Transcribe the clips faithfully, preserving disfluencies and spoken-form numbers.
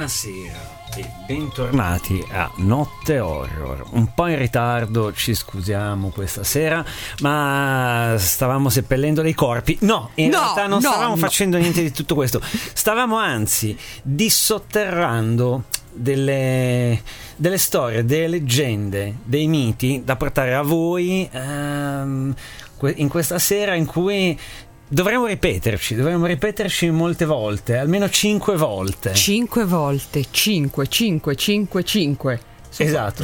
Buonasera e bentornati a Notte Horror. Un po' in ritardo, ci scusiamo questa sera, ma stavamo seppellendo dei corpi. No, in no, realtà non no, stavamo no. facendo niente di tutto questo. Stavamo anzi dissotterrando delle, delle storie, delle leggende, dei miti da portare a voi ehm, in questa sera in cui dovremmo ripeterci, dovremmo ripeterci molte volte, almeno cinque volte. Cinque volte, cinque, cinque, cinque, cinque. Esatto.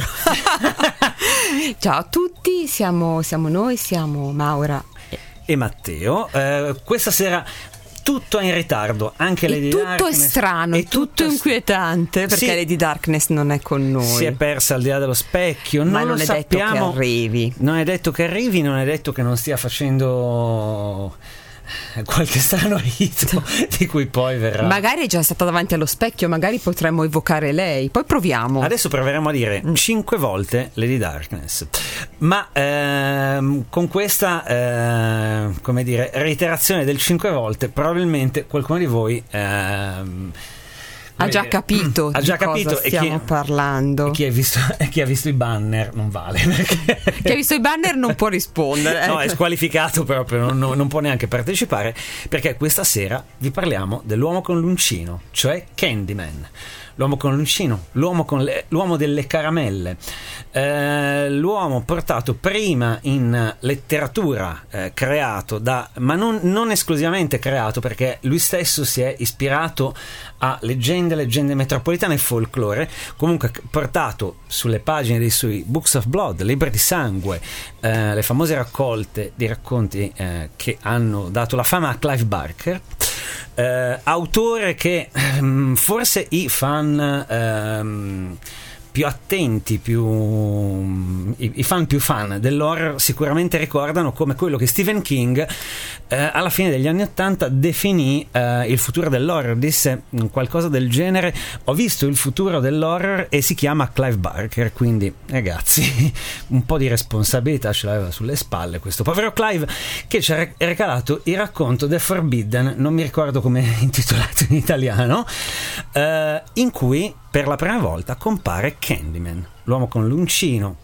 Ciao a tutti, siamo, siamo noi, siamo Maura e Matteo. Eh, questa sera tutto è in ritardo, anche e Lady tutto Darkness. è strano, è tutto, tutto inquietante, perché sì, Lady Darkness non è con noi. si è persa al di là dello specchio, ma non, non lo è sappiamo. detto che arrivi. Non è detto che arrivi, non è detto che non stia facendo qualche strano rito di cui poi verrà. Magari è già stata davanti allo specchio, magari potremmo evocare lei. Poi proviamo. Adesso proveremo a dire mm. cinque volte Lady Darkness, ma ehm, con questa eh, come dire reiterazione del cinque volte probabilmente qualcuno di voi ehm, ha già capito ha di già cosa capito stiamo e chi, parlando. e chi, ha visto, e chi ha visto i banner non vale, perché chi ha visto i banner non può rispondere. No, è squalificato proprio, non, non, non può neanche partecipare, perché questa sera vi parliamo dell'uomo con l'uncino, cioè Candyman. L'uomo con l'uncino, l'uomo, con le, l'uomo delle caramelle, eh, l'uomo portato prima in letteratura, eh, creato da, ma non, non esclusivamente creato, perché lui stesso si è ispirato a leggende, leggende metropolitane e folklore, comunque portato sulle pagine dei suoi Books of Blood, libri di sangue, eh, le famose raccolte di racconti eh, che hanno dato la fama a Clive Barker. Uh, autore che um, forse i fan um, più attenti, più um, i, i fan più fan dell'horror sicuramente ricordano come quello che Stephen King uh, alla fine degli anni ottanta definì uh, il futuro dell'horror. Disse qualcosa del genere: ho visto il futuro dell'horror e si chiama Clive Barker. Quindi ragazzi, un po' di responsabilità ce l'aveva sulle spalle questo povero Clive, che ci ha regalato il racconto The Forbidden, non mi ricordo come è intitolato in italiano, uh, in cui per la prima volta compare Candyman, l'uomo con l'uncino.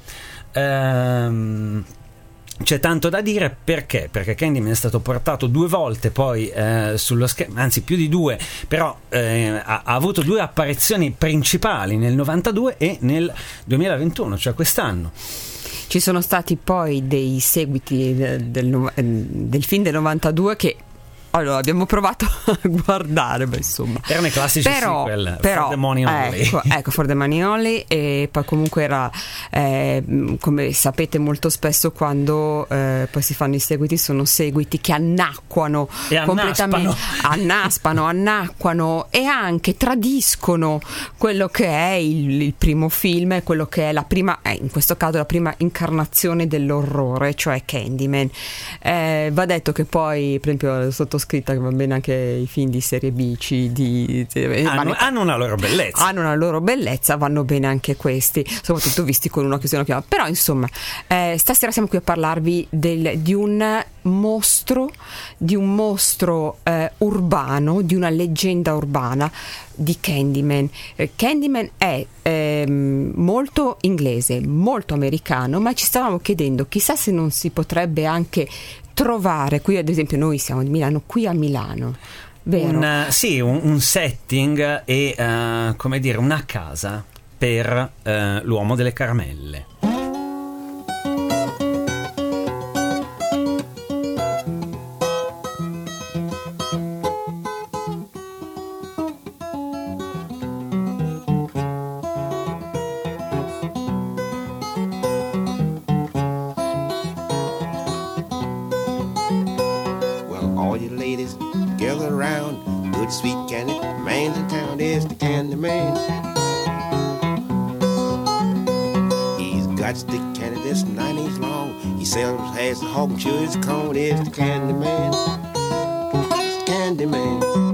Ehm, c'è tanto da dire, perché? Perché Candyman è stato portato due volte poi eh, sullo schermo, anzi più di due, però eh, ha, ha avuto due apparizioni principali nel novantadue e nel duemilaventuno, cioè quest'anno. Ci sono stati poi dei seguiti del, del, del film del novantadue che allora abbiamo provato a guardare, beh, insomma erano i classici però, sequel, però, For the Money Only. ecco, ecco For the Money Only. E poi comunque era eh, come sapete molto spesso quando eh, poi si fanno i seguiti, sono seguiti che annacquano e completamente, annaspano. annaspano, annacquano e anche tradiscono quello che è il, il primo film, quello che è la prima, eh, in questo caso la prima incarnazione dell'orrore, cioè Candyman. Eh, va detto che poi per esempio sotto scritta che va bene anche i film di serie B, C, D, hanno, hanno una loro bellezza hanno una loro bellezza, vanno bene anche questi, soprattutto visti con una chiusura chiave. Però insomma eh, stasera siamo qui a parlarvi del, di un mostro di un mostro eh, urbano, di una leggenda urbana di Candyman. eh, Candyman è ehm, molto inglese, molto americano, ma ci stavamo chiedendo chissà se non si potrebbe anche trovare qui, ad esempio noi siamo di Milano, qui a Milano, vero? Un, uh, sì, un, un setting e uh, come dire una casa per uh, l'uomo delle caramelle. Hog chew his cone is the Candyman. It's Candyman.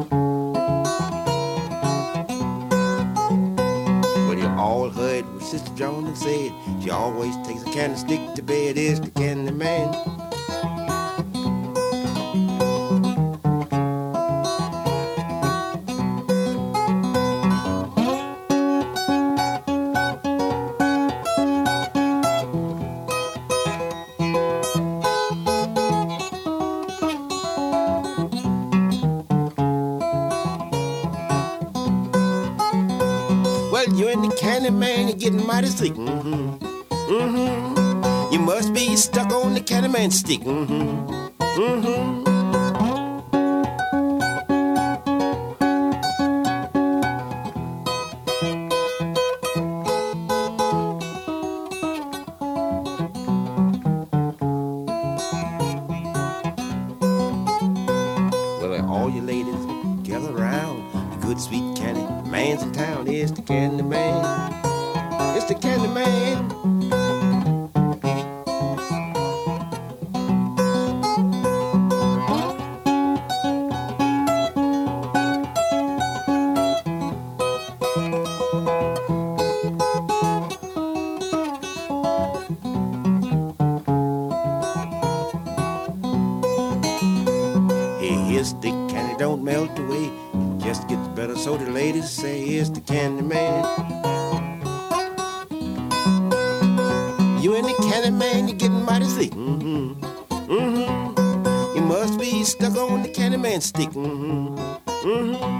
Well, you all heard what Sister Jones said. She always takes a candlestick to bed, is the candy man. You and the candy man, you're getting mighty sick. Mm-hmm. Mm-hmm. You must be stuck on the candy man stick. Mm-hmm. Mm-hmm. Well, all you ladies gather around. The good sweet candy man's in town. Is the candy man. It's the candy man. Hey, here's the candy, don't melt away. It just gets better, so the ladies say it's the candy man. You and the candy man, you're getting mighty sick. Mm-hmm. Mm-hmm. You must be stuck on the candy man stick. Mm-hmm. Mm-hmm.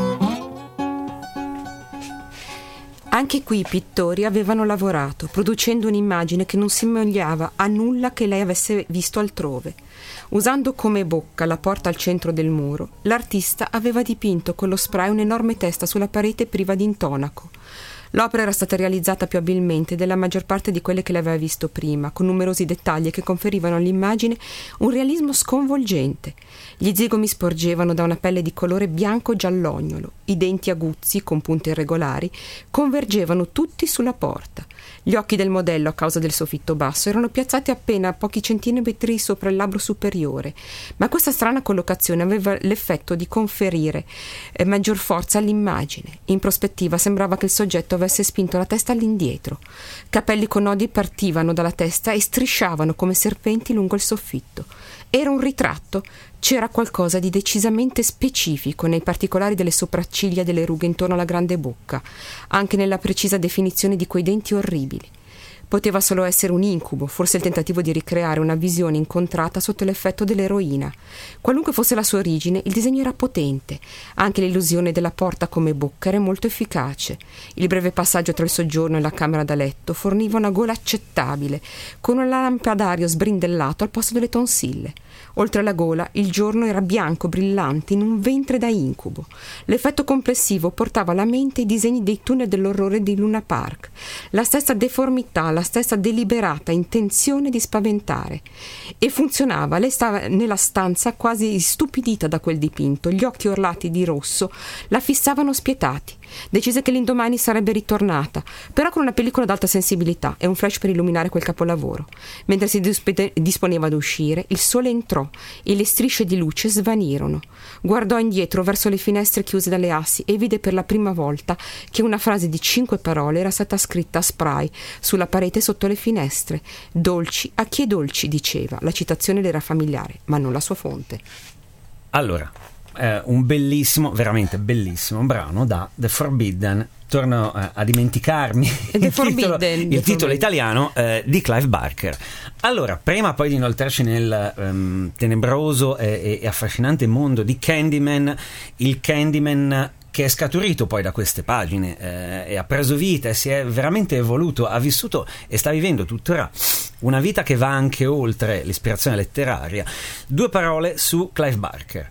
Anche qui i pittori avevano lavorato, producendo un'immagine che non somigliava a nulla che lei avesse visto altrove. Usando come bocca la porta al centro del muro, l'artista aveva dipinto con lo spray un'enorme testa sulla parete priva di intonaco. L'opera era stata realizzata più abilmente della maggior parte di quelle che lei aveva visto prima, con numerosi dettagli che conferivano all'immagine un realismo sconvolgente. Gli zigomi sporgevano da una pelle di colore bianco-giallognolo, i denti aguzzi, con punte irregolari, convergevano tutti sulla porta. Gli occhi del modello, a causa del soffitto basso, erano piazzati appena a pochi centimetri sopra il labbro superiore, ma questa strana collocazione aveva l'effetto di conferire eh, maggior forza all'immagine. In prospettiva sembrava che il soggetto avesse spinto la testa all'indietro. Capelli con nodi partivano dalla testa e strisciavano come serpenti lungo il soffitto. Era un ritratto. C'era qualcosa di decisamente specifico nei particolari delle sopracciglia e delle rughe intorno alla grande bocca, anche nella precisa definizione di quei denti orribili. Poteva solo essere un incubo, forse il tentativo di ricreare una visione incontrata sotto l'effetto dell'eroina. Qualunque fosse la sua origine, il disegno era potente. Anche l'illusione della porta come bocca era molto efficace. Il breve passaggio tra il soggiorno e la camera da letto forniva una gola accettabile, con un lampadario sbrindellato al posto delle tonsille. Oltre alla gola, il giorno era bianco, brillante, in un ventre da incubo. L'effetto complessivo portava alla mente i disegni dei tunnel dell'orrore di Luna Park, la stessa deformità, la stessa deliberata intenzione di spaventare. E funzionava. Lei stava nella stanza quasi stupidita da quel dipinto, gli occhi orlati di rosso la fissavano spietati. Decise che l'indomani sarebbe ritornata, però con una pellicola d'alta sensibilità e un flash per illuminare quel capolavoro. Mentre si disp- disponeva ad uscire, il sole entrò e le strisce di luce svanirono. Guardò indietro verso le finestre chiuse dalle assi e vide per la prima volta che una frase di cinque parole era stata scritta a spray sulla parete sotto le finestre. Dolci a chi è dolci, diceva. La citazione le era familiare, ma non la sua fonte. Allora, eh, un bellissimo, veramente bellissimo brano da The Forbidden. Torno eh, a dimenticarmi il titolo, il titolo italiano eh, di Clive Barker. Allora, prima poi di inoltrarci nel um, tenebroso e, e affascinante mondo di Candyman, il Candyman che è scaturito poi da queste pagine eh, e ha preso vita e si è veramente evoluto, ha vissuto e sta vivendo tuttora una vita che va anche oltre l'ispirazione letteraria. Due parole su Clive Barker.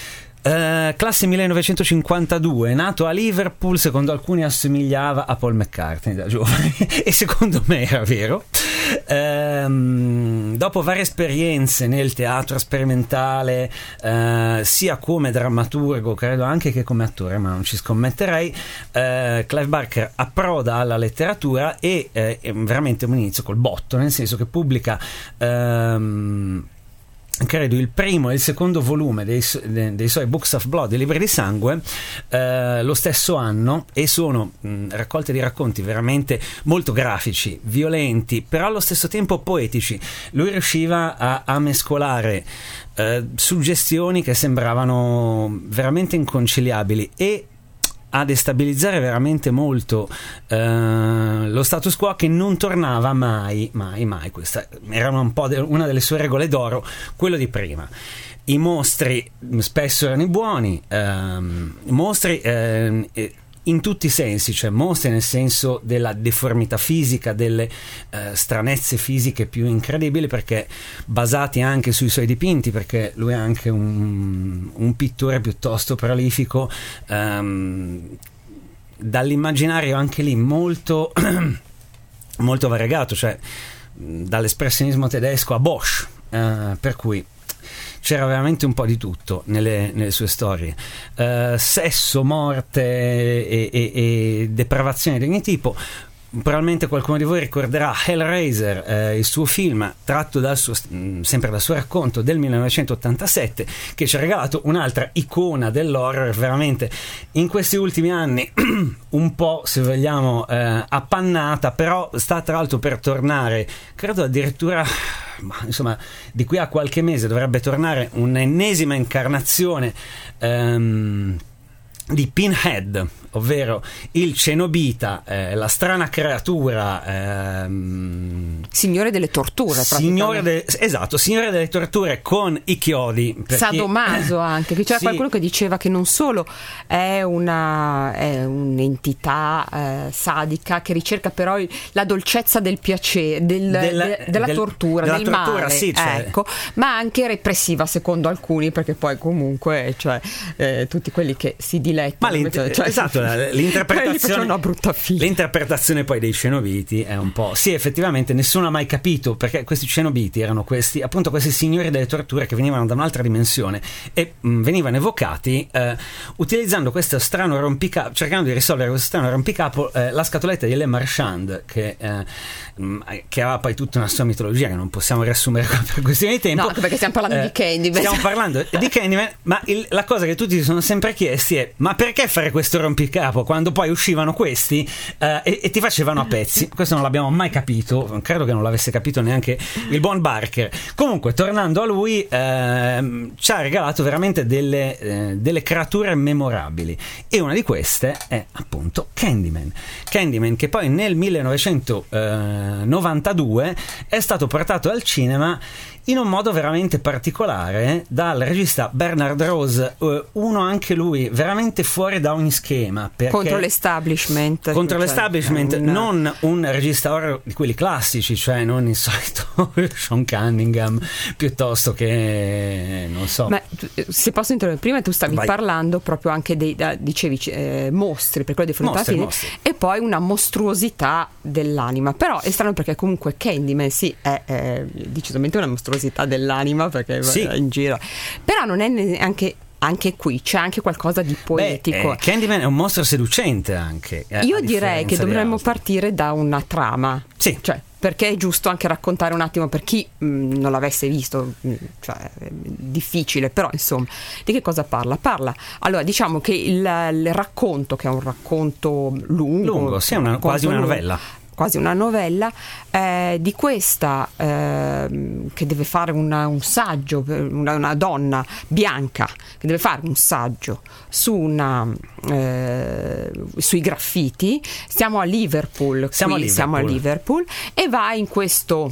Uh, classe millenovecentocinquantadue, nato a Liverpool, secondo alcuni assomigliava a Paul McCartney da giovane e secondo me era vero. Uh, dopo varie esperienze nel teatro sperimentale, uh, sia come drammaturgo, credo anche che come attore, ma non ci scommetterei, uh, Clive Barker approda alla letteratura e uh, è veramente un inizio col botto, nel senso che pubblica uh, credo il primo e il secondo volume dei, dei suoi Books of Blood, dei libri di sangue, eh, lo stesso anno, e sono mh, raccolte di racconti veramente molto grafici, violenti, però allo stesso tempo poetici. Lui riusciva a, a mescolare eh, suggestioni che sembravano veramente inconciliabili e a destabilizzare veramente molto eh, lo status quo, che non tornava mai, mai, mai. Questa era un po' de- una delle sue regole d'oro, quello di prima. I mostri spesso erano i buoni, ehm, mostri ehm, in tutti i sensi, cioè mostri nel senso della deformità fisica, delle eh, stranezze fisiche più incredibili, perché basati anche sui suoi dipinti, perché lui è anche un, un pittore piuttosto prolifico, ehm, dall'immaginario anche lì molto molto variegato, cioè dall'espressionismo tedesco a Bosch, eh, per cui c'era veramente un po' di tutto nelle, nelle sue storie. Uh, sesso, morte e, e, e depravazione di ogni tipo. Probabilmente qualcuno di voi ricorderà Hellraiser, eh, il suo film tratto dal suo, sempre dal suo racconto del millenovecentottantasette, che ci ha regalato un'altra icona dell'horror veramente in questi ultimi anni un po', se vogliamo, eh, appannata, però sta tra l'altro per tornare, credo addirittura, ma insomma di qui a qualche mese dovrebbe tornare un'ennesima incarnazione ehm, di Pinhead, ovvero il cenobita, eh, la strana creatura, ehm, signore delle torture, signore de- esatto, signore delle torture con i chiodi, sadomaso anche, che c'era sì. Qualcuno che diceva che non solo è una è un'entità eh, sadica che ricerca però la dolcezza del piacere, del, del, de, della del, tortura, della del tortura, male, sì, cioè. ecco, ma anche repressiva secondo alcuni, perché poi comunque cioè eh, tutti quelli che si dilettano, ma cioè, cioè, esatto, l'interpretazione, una brutta fine. L'interpretazione poi dei cenobiti è un po', sì, effettivamente nessuno ha mai capito perché questi cenobiti erano questi, appunto, questi signori delle torture che venivano da un'altra dimensione e mh, venivano evocati eh, utilizzando questo strano rompicapo, cercando di risolvere questo strano rompicapo, eh, la scatoletta di Le Marchand, che, eh, mh, che aveva poi tutta una sua mitologia che non possiamo riassumere per questione di tempo. No, anche perché stiamo parlando eh, di Candyman. Stiamo parlando di Candyman, ma il, la cosa che tutti si sono sempre chiesti è: ma perché fare questo rompicapo quando poi uscivano questi eh, e, e ti facevano a pezzi? Questo non l'abbiamo mai capito, credo che non l'avesse capito neanche il buon Barker. Comunque, tornando a lui, eh, ci ha regalato veramente delle, eh, delle creature memorabili, e una di queste è appunto Candyman. Candyman, che poi nel millenovecentonovantadue è stato portato al cinema in un modo veramente particolare dal regista Bernard Rose, uno anche lui veramente fuori da ogni schema, contro l'establishment, contro cioè, l'establishment una... non un regista horror di quelli classici, cioè non il solito Sean Cunningham, piuttosto che non so. Ma se posso interrompere, prima tu stavi Vai. parlando proprio anche dei da, dicevi eh, mostri, per quello dei frontatili, e poi una mostruosità dell'anima, però è strano perché comunque Candyman sì è, è decisamente una mostruosità dell'anima, perché sì. è in giro, però non è neanche, anche qui c'è anche qualcosa di poetico. Beh, eh, Candyman è un mostro seducente anche. Eh, Io direi che dovremmo partire da una trama, sì. Cioè, perché è giusto anche raccontare un attimo per chi mh, non l'avesse visto, mh, cioè è difficile, però insomma, di che cosa parla? Parla, allora diciamo che il, il racconto, che è un racconto lungo, lungo sì, una, quasi una novella. quasi una novella, eh, di questa eh, che deve fare una, un saggio, una, una donna bianca che deve fare un saggio su una, eh, sui graffiti. Siamo a Liverpool, siamo, qui, a Liverpool. siamo a Liverpool, e va in questo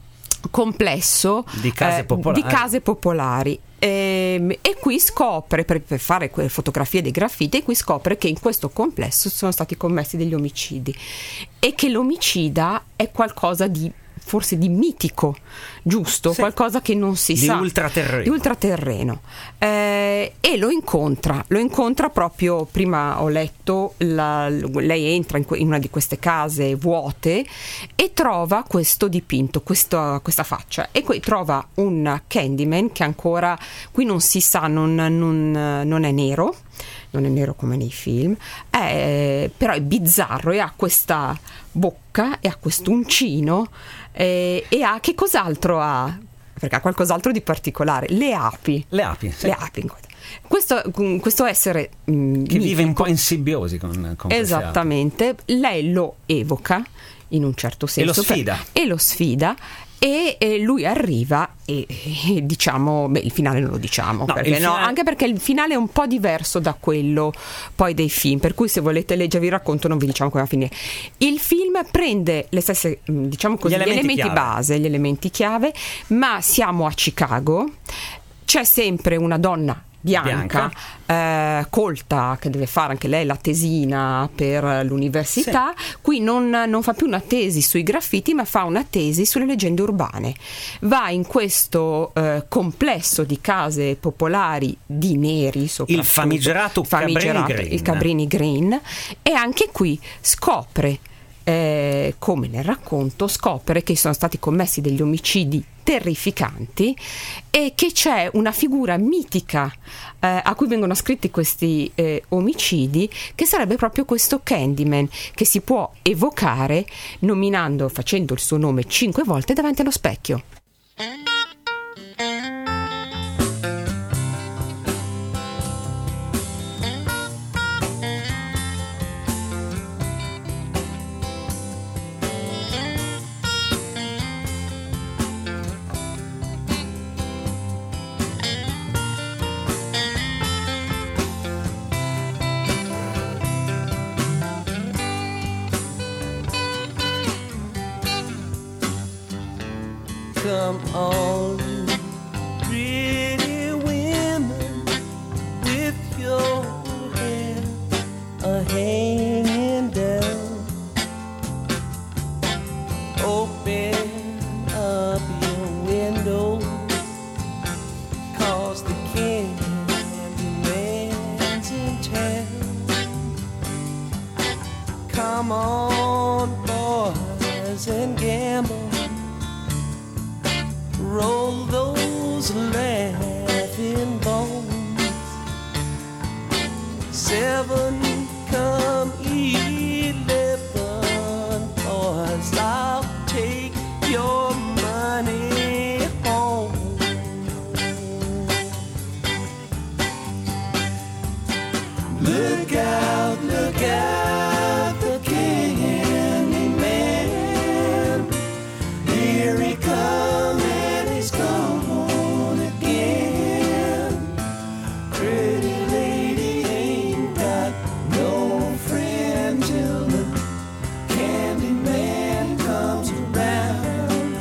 complesso di case eh, popolari, di case popolari. E, e qui scopre, per, per fare quelle fotografie dei graffiti, e qui scopre che in questo complesso sono stati commessi degli omicidi, e che l'omicida è qualcosa di forse di mitico, giusto? Sì. Qualcosa che non si di sa, ultraterreno. di ultraterreno. Eh, e lo incontra, lo incontra proprio, prima ho letto, la, lei entra in, que, in una di queste case vuote e trova questo dipinto, questo, questa faccia, e qui trova un Candyman che ancora qui non si sa, non, non, non è nero, non è nero come nei film, è, però è bizzarro, e ha questa bocca e ha quest'uncino, e, e ha, che cos'altro ha? perché ha qualcos'altro di particolare, le api. Le api, sì. Le api. Questo, questo essere mh, che mitico, vive un po' in simbiosi con, con esattamente, lei lo evoca in un certo senso. E lo sfida. Per, e lo sfida. E, e lui arriva e, e diciamo, beh, il finale non lo diciamo, no, perché, finale... no, anche perché il finale è un po' diverso da quello poi dei film, per cui se volete leggervi il racconto non vi diciamo come va a finire. Il film prende le stesse, diciamo così, gli elementi, gli elementi base, gli elementi chiave, ma siamo a Chicago, c'è sempre una donna bianca, bianca. Eh, colta, che deve fare anche lei la tesina per l'università. Sì. Qui non, non fa più una tesi sui graffiti, ma fa una tesi sulle leggende urbane. Va in questo eh, complesso di case popolari di neri, soprattutto il famigerato, famigerato Cabrini Green. il Cabrini Green, e anche qui scopre, eh, come nel racconto, scopre che sono stati commessi degli omicidi terrificanti e che c'è una figura mitica eh, a cui vengono ascritti questi eh, omicidi, che sarebbe proprio questo Candyman, che si può evocare nominando, facendo il suo nome cinque volte davanti allo specchio. Come on, pretty women, with your hair a hanging down. Open up your window, 'cause the Candyman's in town. Come on, boys, and gamble. Roll those laughing bones. Seven, come eleven, boys, I'll take your money home. Look out, look out, the Candyman. Here he comes. Gone again. Pretty lady ain't got no friend till the Candyman comes around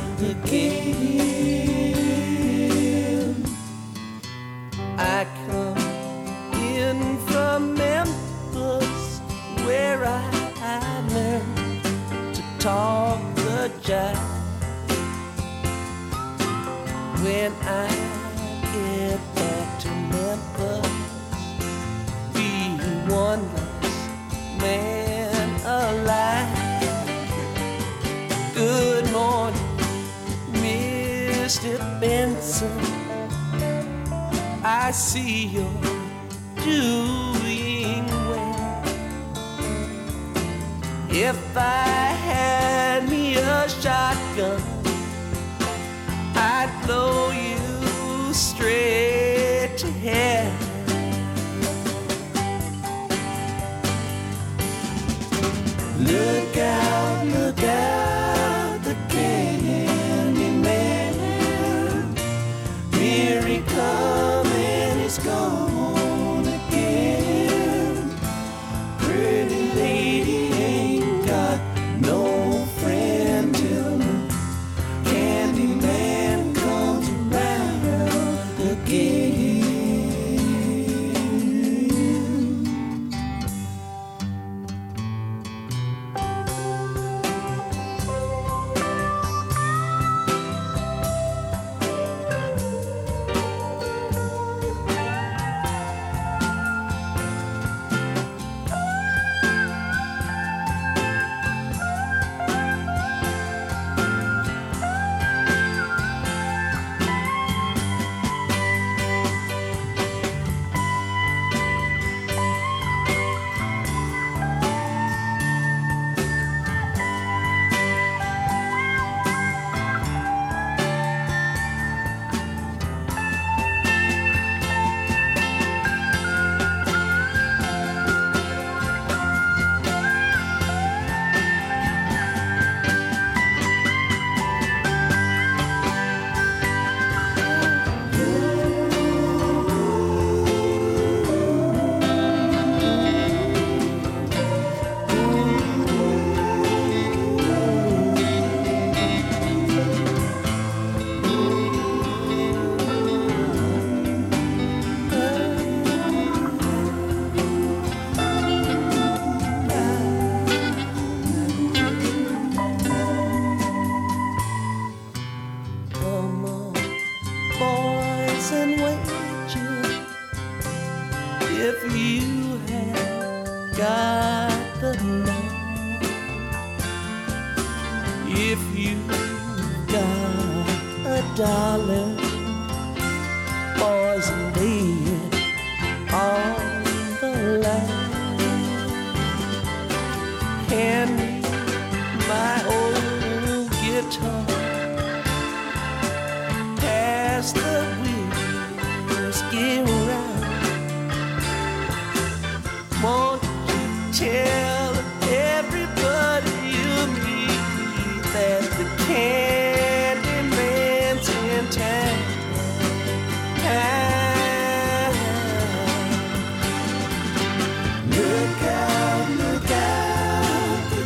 again. I come in from Memphis, where I learned to talk the jive. When I get back to Memphis, be one last man alive. Good morning, Mister Benson. I see you're doing well. If I had me a shotgun, I'd blow you straight to hell. Look out, look out, the Candyman. Here he comes and he's gone again. Pretty lady ain't got no friend till the Candyman comes around again. got the night. If you got a dollar, boys, lay it on the line. Hand me my old guitar, pass the whiskey round. Won't you tell everybody you meet that the Candyman's in town? Look out, look out, the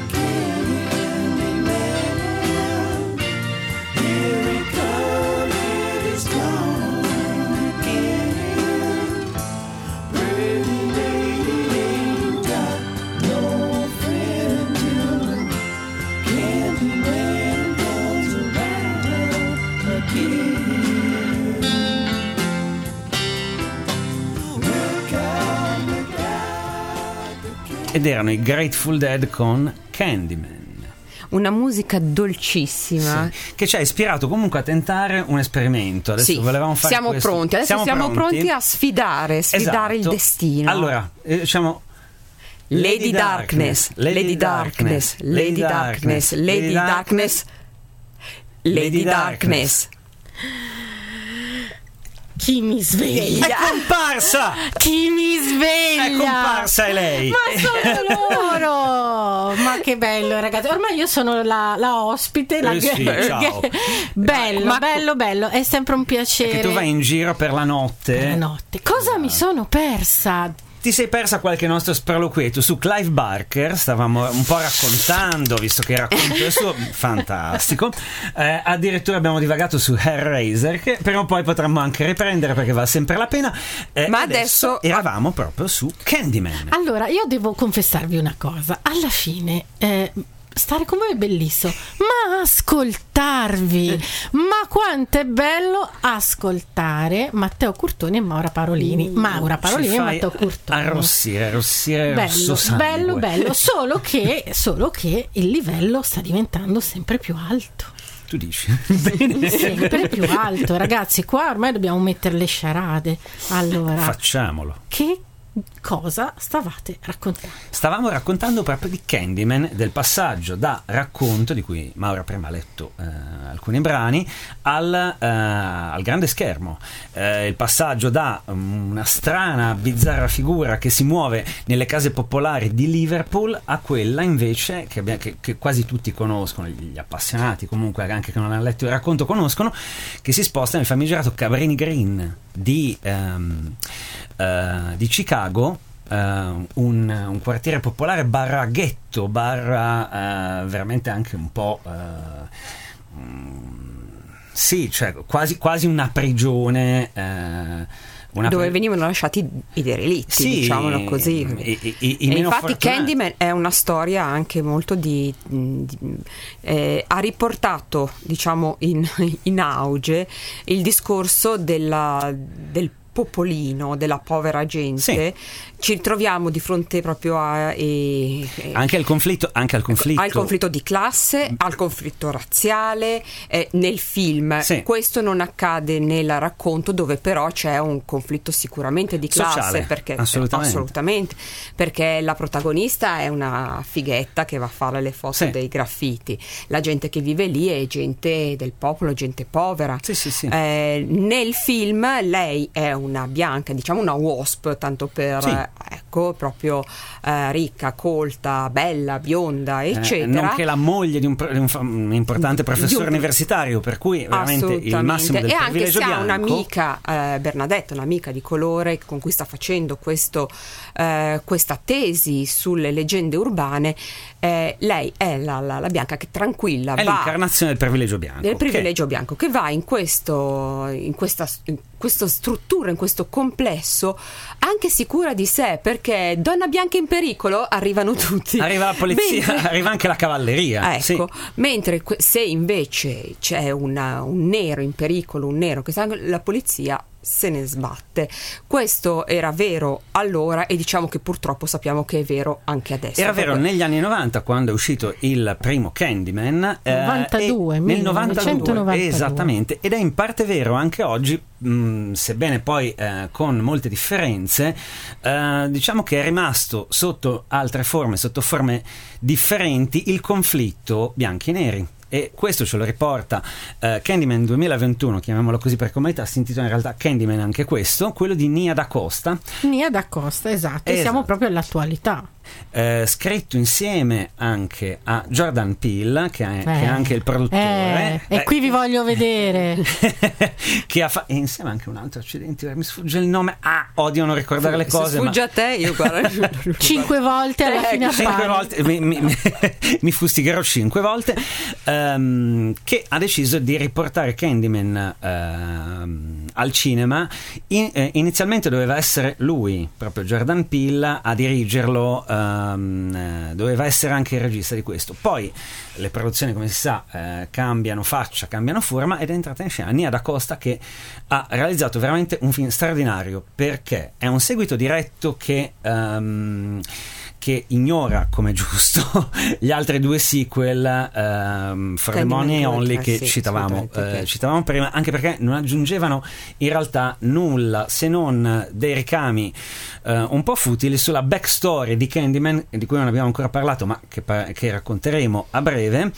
Candyman. Here he comes, and he's gone again. Pretty lady ain't got no friend till the Candyman comes around again. Ed erano i Grateful Dead con Candyman. Una musica dolcissima. Sì, che ci ha ispirato comunque a tentare un esperimento. Adesso Sì, volevamo fare siamo questo. pronti, adesso siamo, siamo pronti? pronti a sfidare, sfidare esatto. il destino. Allora, eh, diciamo Lady, Lady Darkness, Lady Darkness, Lady Darkness, Lady Darkness, Lady Darkness. Chi mi sveglia? È comparsa! Chi mi sveglia? È comparsa, è lei. Ma sono loro! Ma che bello, ragazzi. Ormai io sono la, la ospite. La eh sì, ciao. Bello, Ma bello, bello. È sempre un piacere. Che tu vai in giro per la notte. Per la notte. Cosa ah. mi sono persa? Ti sei persa qualche nostro sproloquieto su Clive Barker, stavamo un po' raccontando, visto che il racconto è suo, fantastico. Eh, addirittura abbiamo divagato su Hellraiser, che però poi potremmo anche riprendere perché vale sempre la pena. Eh, Ma adesso, adesso eravamo proprio su Candyman. Allora, io devo confessarvi una cosa. Alla fine... Eh, stare con voi è bellissimo, ma ascoltarvi, ma quanto è bello ascoltare Matteo Curtoni e Maura Parolini. uh, Maura Parolini e Matteo Curtoni. Arrossire, arrossire bello, rosso sangue. bello, bello, solo che, solo che il livello sta diventando sempre più alto. Tu dici? Bene. Sempre più alto, ragazzi. Qua ormai dobbiamo mettere le sciarade. Allora, facciamolo. Che cosa stavate raccontando? Stavamo raccontando proprio di Candyman, del passaggio da racconto, di cui Maura prima ha letto eh, alcuni brani, al, eh, al grande schermo. Eh, il passaggio da um, una strana, bizzarra figura che si muove nelle case popolari di Liverpool a quella invece che, abbia, che, che quasi tutti conoscono, gli appassionati comunque anche che non hanno letto il racconto conoscono, che si sposta nel famigerato Cabrini Green di, um, uh, di Chicago, uh, un, un quartiere popolare barra ghetto, barra uh, veramente anche un po' uh, um, sì, cioè quasi, quasi una prigione, uh, una dove pre- venivano lasciati i derelitti, sì, diciamolo così. I, i, i e infatti fortunati. Candyman è una storia anche molto di, di eh, ha riportato, diciamo, in, in auge il discorso della, del popolino, della povera gente. Sì. Ci troviamo di fronte proprio a e, e, anche al conflitto anche al conflitto al conflitto di classe, al conflitto razziale eh, nel film. Sì. Questo non accade nel racconto, dove però c'è un conflitto sicuramente di classe. Sociale, perché assolutamente. assolutamente perché la protagonista è una fighetta che va a fare le foto, sì, dei graffiti. La gente che vive lì è gente del popolo, gente povera. Sì, sì, sì. Eh, nel film lei è una bianca, diciamo una wasp, tanto per sì. Ecco, proprio eh, ricca, colta, bella, bionda, eccetera. Eh, nonché la moglie di un, di un, un importante professore un, universitario, per cui veramente il massimo del e privilegio bianco. E anche se ha bianco. un'amica, eh, Bernadette, un'amica di colore con cui sta facendo questo, eh, questa tesi sulle leggende urbane, eh, lei è la, la, la bianca che tranquilla è va, l'incarnazione del privilegio bianco. Del privilegio che... bianco, che va in questo, in questa, in questa struttura, in questo complesso, anche sicura di sé, perché donna bianca in pericolo arrivano tutti. Arriva la polizia, mentre... arriva anche la cavalleria. Ecco, sì. Mentre se invece c'è una, un nero in pericolo, un nero che sa, la polizia se ne sbatte. Questo era vero allora e diciamo che purtroppo sappiamo che è vero anche adesso. Era vero negli anni novanta, quando è uscito il primo Candyman, novantadue, eh, nel millenovecentonovantadue, esattamente, ed è in parte vero anche oggi, mh, sebbene poi eh, con molte differenze. Eh, diciamo che è rimasto sotto altre forme, sotto forme differenti, il conflitto bianchi e neri. E questo ce lo riporta uh, Candyman duemilaventuno, chiamiamolo così per comodità, si intitola in realtà Candyman anche questo, quello di Nia Da Costa. Nia Da Costa, esatto, e esatto. Siamo proprio all'attualità. Uh, scritto insieme anche a Jordan Peele, che è, eh, che è anche il produttore. Eh, e eh, qui vi voglio vedere. che ha fa- e insieme anche un altro, accidenti, mi sfugge il nome. Ah, odio non ricordare le cose. Se sfugge ma... a te, io guarda. Cinque volte alla Eh, fine cinque appare. volte mi, mi, mi, mi fustigherò cinque volte. Um, che ha deciso di riportare Candyman uh, al cinema. In, eh, inizialmente doveva essere lui, proprio Jordan Peele, a dirigerlo, um, eh, doveva essere anche il regista di questo. Poi le produzioni, come si sa, eh, cambiano faccia, cambiano forma, ed è entrata in scena Nia Da Costa, che ha realizzato veramente un film straordinario, perché è un seguito diretto che um, che ignora, come giusto, gli altri due sequel, um, For the Money Only, che sì, citavamo, okay. eh, citavamo prima, anche perché non aggiungevano in realtà nulla se non dei ricami uh, un po' futili sulla backstory di Candyman, di cui non abbiamo ancora parlato, ma che, che racconteremo a breve,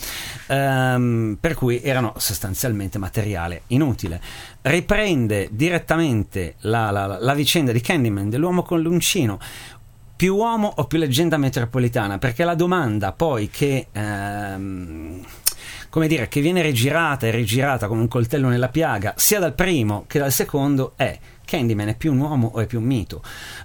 um, per cui erano sostanzialmente materiale inutile. Riprende direttamente la, la, la vicenda di Candyman, dell'uomo con l'uncino. Più uomo o più leggenda metropolitana? Perché la domanda poi che ehm, come dire, che viene rigirata e rigirata come un coltello nella piaga, sia dal primo che dal secondo, è: Candyman è più un uomo o è più un mito?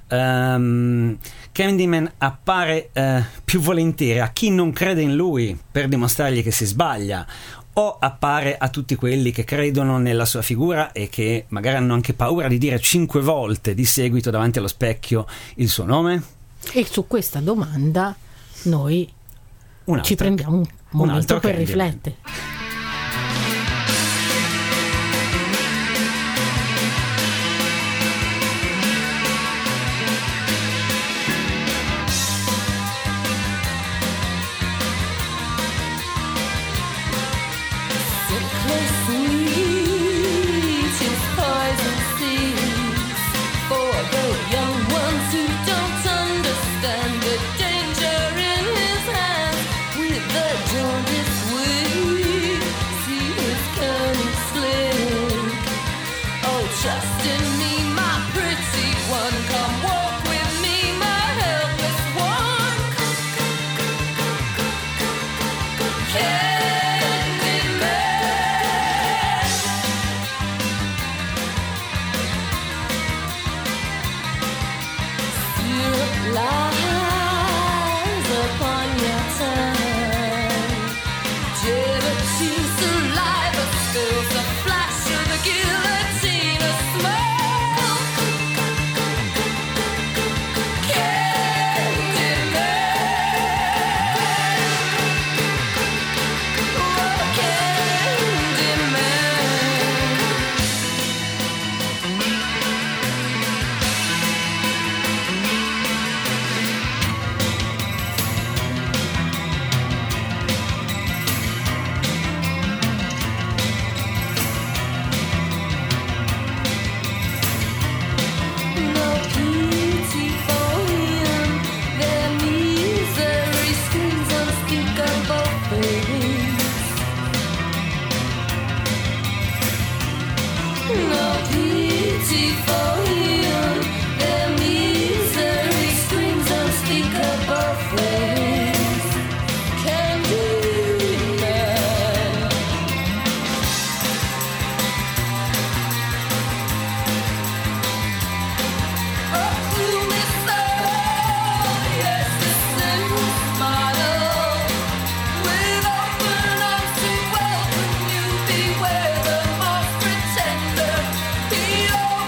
Um, Candyman appare eh, più volentieri a chi non crede in lui per dimostrargli che si sbaglia, o appare a tutti quelli che credono nella sua figura e che magari hanno anche paura di dire cinque volte di seguito davanti allo specchio il suo nome? E su questa domanda noi Un altro, ci prendiamo un momento un per Candyman. riflettere.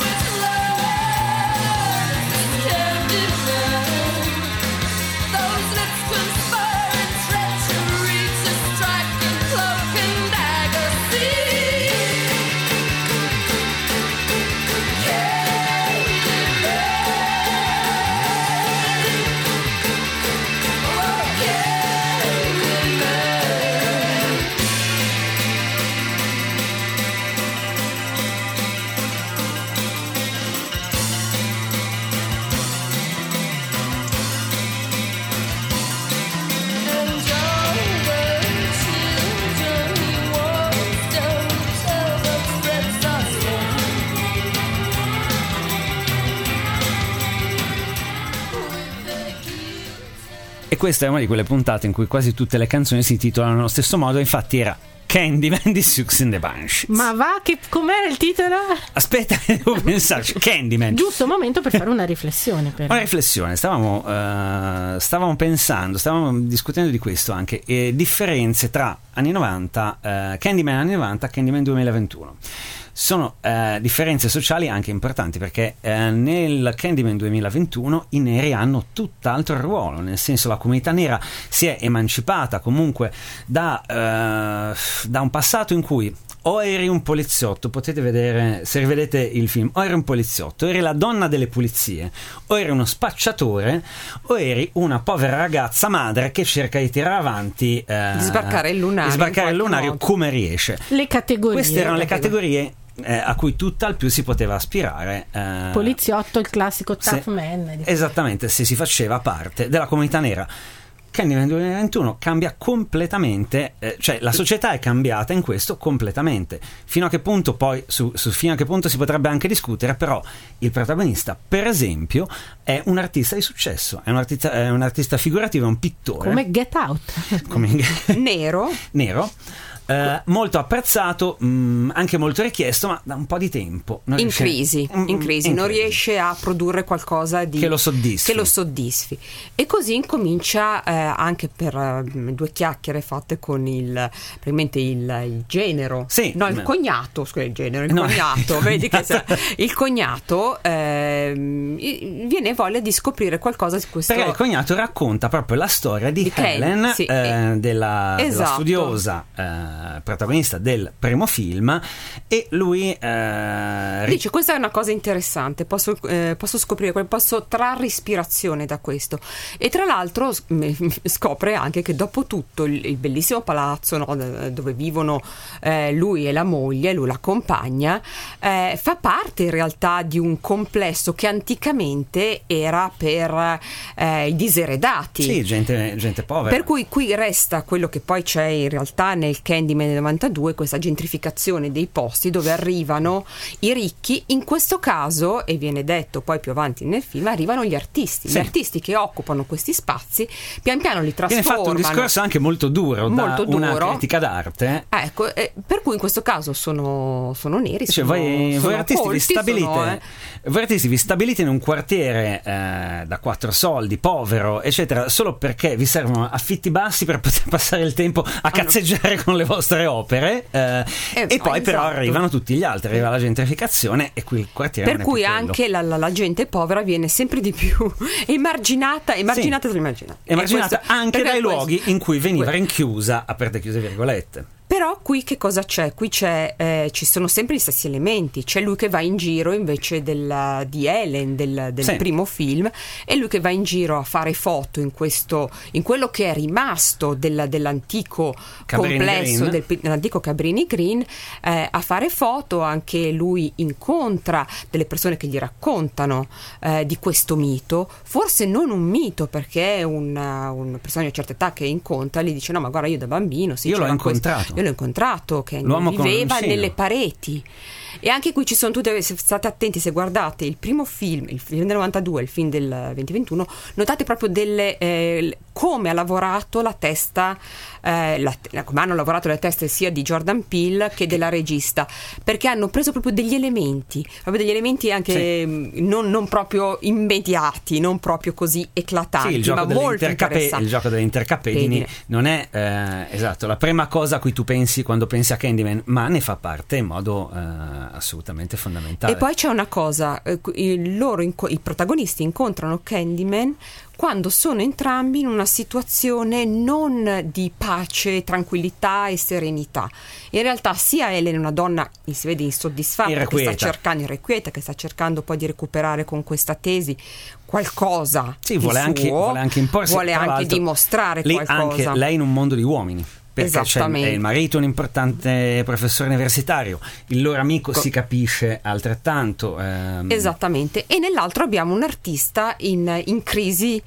Those E questa è una di quelle puntate in cui quasi tutte le canzoni si titolano nello stesso modo, infatti era Candyman di Siouxsie and the Banshees. Ma va, che com'era il titolo? Aspetta, devo pensarci. Candyman. Giusto momento per fare una riflessione. Per... Una riflessione, stavamo, uh, stavamo pensando, stavamo discutendo di questo anche, eh, differenze tra anni novanta, uh, Candyman anni novanta e Candyman duemilaventuno. Sono eh, differenze sociali anche importanti, perché eh, nel Candyman duemilaventuno i neri hanno tutt'altro ruolo, nel senso la comunità nera si è emancipata comunque da, eh, da un passato in cui o eri un poliziotto, potete vedere se rivedete il film, o eri un poliziotto, eri la donna delle pulizie, o eri uno spacciatore, o eri una povera ragazza madre che cerca di tirare avanti eh, di sbarcare il lunario, di sbarcare il lunario modo. come riesce. Le categorie. Queste erano le categorie Eh, a cui tutt'al più si poteva aspirare. eh, Poliziotto, il classico tough se, man. Esattamente, se si faceva parte della comunità nera. Candyman duemilaventuno cambia completamente, eh, cioè la società è cambiata in questo completamente. Fino a che punto poi, su, su fino a che punto si potrebbe anche discutere, però il protagonista, per esempio, è un artista di successo, è un artista, è un artista figurativo, è un pittore. Come Get Out. Come nero. Nero. Uh, molto apprezzato, mh, anche molto richiesto, ma da un po' di tempo non in riesce, crisi, mm, in crisi in non crisi. riesce a produrre qualcosa di che lo soddisfi, che lo soddisfi. E così incomincia eh, anche per uh, due chiacchiere fatte con il probabilmente il, il genero, sì, no il ma... cognato, scusa, il genero, il no, cognato, il vedi che cognato. il cognato eh, viene voglia di scoprire qualcosa di questo. Perché il cognato racconta proprio la storia di, di Helen, Ken, sì, eh, eh, della, esatto. della studiosa eh, protagonista del primo film, e lui eh, dice questa è una cosa interessante, posso, eh, posso scoprire, posso trarre ispirazione da questo. E tra l'altro scopre anche che dopo tutto il, il bellissimo palazzo, no, dove vivono eh, lui e la moglie, lui la compagna, eh, fa parte in realtà di un complesso che anticamente era per eh, i diseredati, sì, gente, gente povera, per cui qui resta quello che poi c'è in realtà nel Candyman del novantadue, questa gentrificazione dei posti dove arrivano i ricchi. In questo caso, e viene detto poi più avanti nel film, arrivano gli artisti, sì. gli artisti che occupano questi spazi, pian piano li trasformano. Viene fatto un discorso anche molto duro, molto da una duro. critica d'arte. Ecco, eh, per cui in questo caso sono, sono neri, cioè, sono, voi, sono voi artisti colti, vi stabilite sono, eh. voi artisti vi stabilite in un quartiere eh, da quattro soldi, povero, eccetera, solo perché vi servono affitti bassi per poter passare il tempo a cazzeggiare no. con le vostre opere. Eh, eh, e poi esatto. però arrivano tutti gli altri, arriva la gentrificazione e qui il quartiere per non è cui più anche la, la, la gente povera viene sempre di più emarginata emarginata sì. dell'immaginata emarginata questo, anche dai luoghi questo, in cui veniva questo. rinchiusa, aperte e chiuse virgolette. Però qui che cosa c'è? Qui c'è, eh, ci sono sempre gli stessi elementi. C'è lui che va in giro invece della, di Helen del, del sì. primo film, e lui che va in giro a fare foto in questo, in quello che è rimasto della, dell'antico Cabrini complesso Green. del, dell'antico Cabrini Green, eh, a fare foto. Anche lui incontra delle persone che gli raccontano eh, di questo mito, forse non un mito, perché è una, una persona di una certa età che incontra, gli dice no ma guarda, io da bambino sì, io l'ho c'era incontrato questo, io l'ho incontrato che L'uomo viveva con nelle pareti. E anche qui ci sono tutte, se state attenti, se guardate il primo film, il film del novantadue e il film del duemilaventuno, notate proprio delle eh, come ha lavorato la testa, eh, la, come hanno lavorato le teste sia di Jordan Peele che della regista, perché hanno preso proprio degli elementi, proprio degli elementi anche sì. non, non proprio immediati, non proprio così eclatanti, sì, il gioco ma molto il gioco delle intercapedini non è eh, esatto la prima cosa a cui tu pensi quando pensi a Candyman, ma ne fa parte in modo eh, assolutamente fondamentale. E poi c'è una cosa, eh, i, loro inco- i protagonisti incontrano Candyman quando sono entrambi in una situazione non di pace, tranquillità e serenità. In realtà sia Helen è una donna, si vede insoddisfatta, irrequieta. che sta cercando, irrequieta, che sta cercando poi di recuperare con questa tesi qualcosa sì, di vuole suo, anche, vuole anche imporsi, vuole tra anche l'altro, dimostrare lì qualcosa. Anche lei in un mondo di uomini. Perché c'è il marito un importante professore universitario, il loro amico Co- si capisce altrettanto. Ehm. Esattamente, e nell'altro abbiamo un artista in, in crisi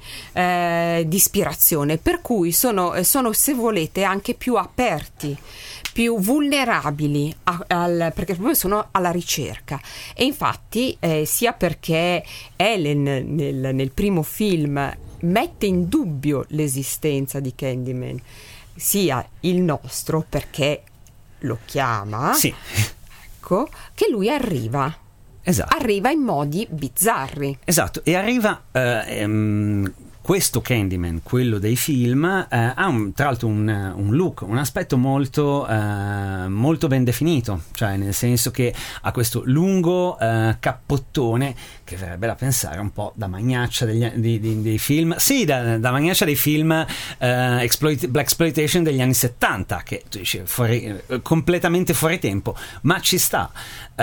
eh, di ispirazione, per cui sono, sono, se volete, anche più aperti, più vulnerabili a, al, perché proprio sono alla ricerca. E infatti eh, sia perché Helen nel, nel primo film mette in dubbio l'esistenza di Candyman, sia il nostro, perché lo chiama, sì. ecco, che lui arriva. Esatto. Arriva in modi bizzarri. Esatto, e arriva eh, ehm, questo Candyman, quello dei film, eh, ha un, tra l'altro un, un look, un aspetto molto, eh, molto ben definito, cioè nel senso che ha questo lungo eh, cappottone che verrebbe da pensare un po' da magnaccia degli, di, di, dei film, sì, da, da magnaccia dei film eh, exploit, black exploitation degli anni settanta, che tu dici fuori, eh, completamente fuori tempo, ma ci sta. Eh,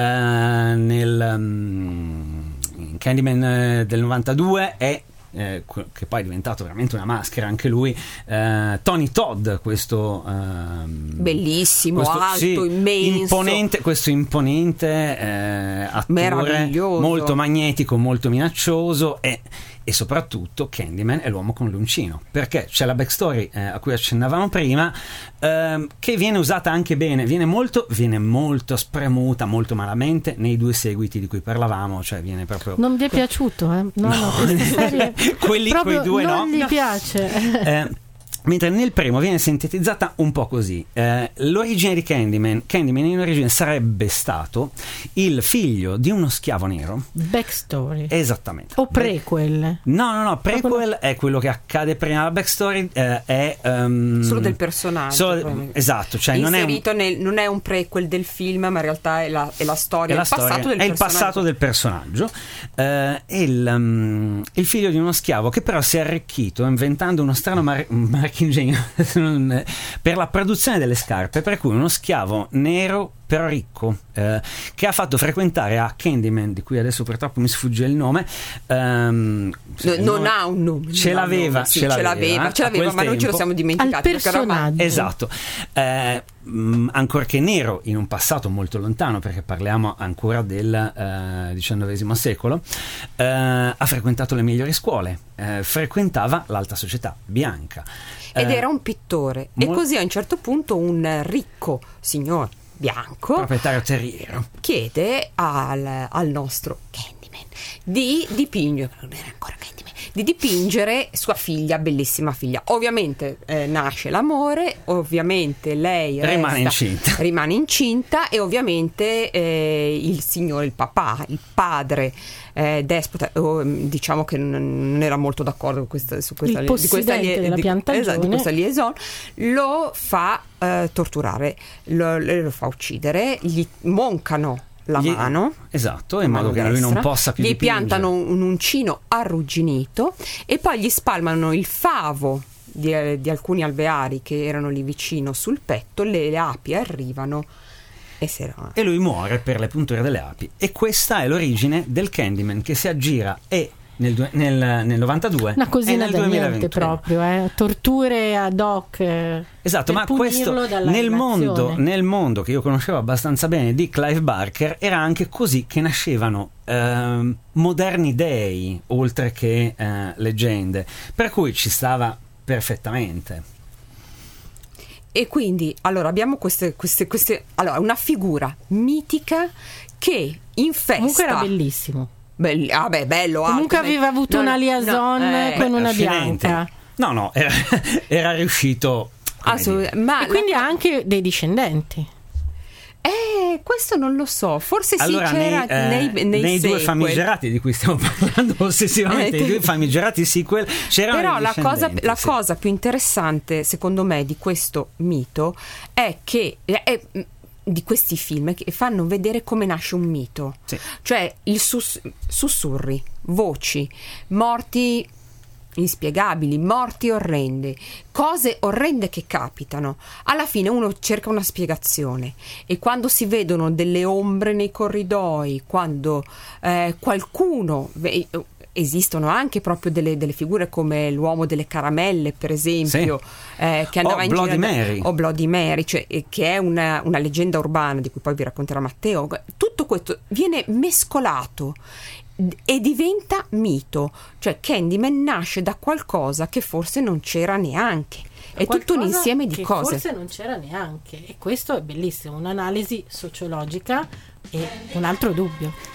nel um, in Candyman eh, del novantadue è Eh, che poi è diventato veramente una maschera anche lui, eh, Tony Todd, questo eh, bellissimo, questo, alto, sì, immenso, imponente, questo imponente eh, attore molto magnetico, molto minaccioso, e, e soprattutto Candyman è l'uomo con l'uncino, perché c'è la backstory eh, a cui accennavamo prima, eh, che viene usata anche bene, viene molto, viene molto spremuta, molto malamente nei due seguiti di cui parlavamo, cioè viene proprio... Non vi è piaciuto, eh? No, no, no, queste serie quelli quei due non no gli piace. eh, mentre nel primo viene sintetizzata un po' così. Eh, l'origine di Candyman Candyman in origine sarebbe stato il figlio di uno schiavo nero. Backstory. Esattamente. O prequel. No, no, no, prequel è quello che accade prima. La backstory eh, è um, solo del personaggio. Solo, esatto, cioè non è, un, nel, non è un prequel del film, ma in realtà è la, è la storia, è, la il, storia passato del è il passato del personaggio. Eh, è il, um, il figlio di uno schiavo che però si è arricchito inventando uno strano mar- mar- ingegno per la produzione delle scarpe, per cui uno schiavo nero però ricco, eh, che ha fatto frequentare a Candyman, di cui adesso purtroppo mi sfugge il nome, ehm, no, non nome, ha un nome, ce l'aveva, nome, sì, ce l'aveva, ce l'aveva, ce l'aveva ma tempo, non ce lo siamo dimenticati. Al personaggio. Esatto, eh, mh, ancorché nero in un passato molto lontano, perché parliamo ancora del eh, diciannovesimo secolo, eh, ha frequentato le migliori scuole, eh, frequentava l'alta società bianca. Ed eh, era un pittore, mol- e così a un certo punto un ricco signor bianco, proprietario terriero, chiede al, al nostro Candyman di dipingere, non era ancora Candyman, di dipingere sua figlia, bellissima figlia. Ovviamente eh, nasce l'amore, ovviamente lei rimane resta, incinta rimane incinta e ovviamente eh, il signore, il papà, il padre eh, despota, oh, diciamo che non, non era molto d'accordo con questa, su questa, il di questa, possidente della di, piantagione, esatto, di questa liaison, lo fa eh, torturare, lo, lo fa uccidere, gli moncano la Gli, mano, esatto, in mano modo che lui non possa più gli dipingere. piantano un uncino arrugginito e poi gli spalmano il favo di, di alcuni alveari che erano lì vicino sul petto, le, le api arrivano e, se no... e lui muore per le punture delle api. E questa è l'origine del Candyman che si aggira e nel, nel, nel novantadue una cosina e nel da niente duemilaventuno proprio, eh? Torture ad hoc, eh, esatto, ma questo nel mondo, nel mondo che io conoscevo abbastanza bene di Clive Barker era anche così che nascevano eh, moderni dei oltre che eh, leggende, per cui ci stava perfettamente. E quindi allora abbiamo queste, queste, queste allora una figura mitica che infesta, comunque era bellissimo. Belli, ah beh, bello, comunque alto, aveva avuto no, una liaison no, eh, con beh, una finente. bianca. No, no, era, era riuscito. Assolut- ma e quindi la... ha anche dei discendenti. Eh, questo non lo so, forse sì, allora, c'era nei, eh, nei, nei, nei due sequel. famigerati di cui stiamo parlando ossessivamente, Eh, i due famigerati sequel, c'erano però dei la cosa, la sì. cosa più interessante secondo me di questo mito è che è, di questi film che fanno vedere come nasce un mito, sì. Cioè il sus- sussurri, voci, morti inspiegabili, morti orrendi, cose orrende che capitano. Alla fine uno cerca una spiegazione e quando si vedono delle ombre nei corridoi, quando eh, qualcuno ve- esistono anche proprio delle, delle figure come l'uomo delle caramelle, per esempio, sì. eh, che andava o in Bloody giro Mary. o Bloody Mary, cioè, eh, che è una, una leggenda urbana di cui poi vi racconterà Matteo. Tutto questo viene mescolato e diventa mito, cioè Candyman nasce da qualcosa che forse non c'era neanche, è tutto un insieme di che cose forse non c'era neanche, e questo è bellissimo, un'analisi sociologica e un altro dubbio.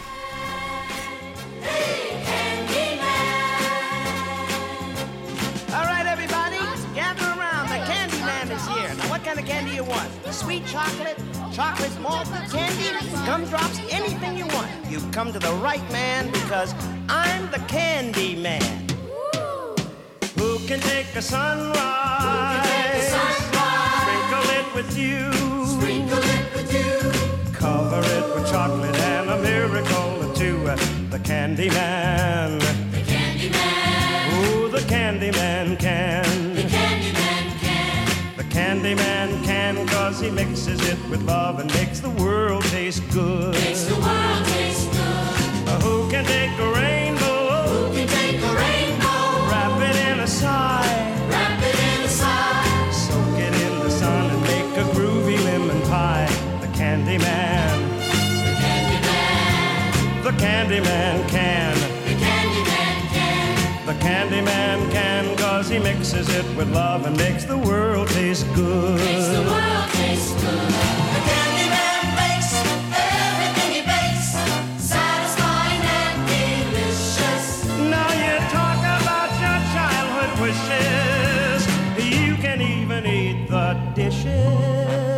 candy you want. Sweet chocolate, chocolate malted candy, gumdrops, anything you want. You've come to the right man because I'm the candy man. Who can take a sunrise? Sprinkle it with you. Sprinkle it with you. Cover it with chocolate and a miracle or two. The candy man. The candy man. Ooh, the candy man can. The candy man can. The candy man can, cause he mixes it with love and makes the world taste good. Makes the world taste good. Uh, who can take a rainbow? Who can take a rainbow? Wrap it in a sigh. Wrap it in a sigh. Soak it in the sun and make a groovy lemon pie. The candy man. The candy man. The candy man can. The candy man can. The candy man can, cause he mixes it with love and makes the world taste good. Makes the world taste good. The candy man makes everything he bakes satisfying and delicious. Now you talk about your childhood wishes. You can even eat the dishes.